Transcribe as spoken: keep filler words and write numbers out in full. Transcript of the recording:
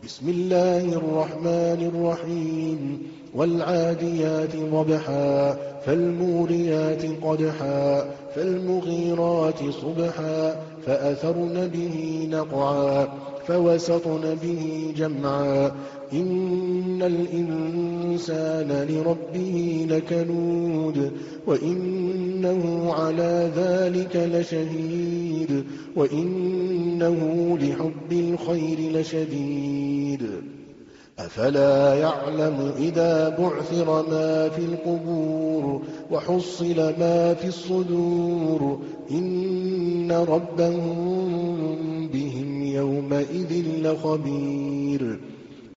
بسم الله الرحمن الرحيم والعاديات ضبحا فالموريات قدحا فالمغيرات صبحا فأثرن به نقعا فوسطن به جمعا إن الإنسان لربه لكنود وإنه على ذلك لشهيد وإنه لحب الخير لشديد أفلا يعلم إذا بعثر ما في القبور وحصل ما في الصدور إن ربهم بهم يومئذ لخبير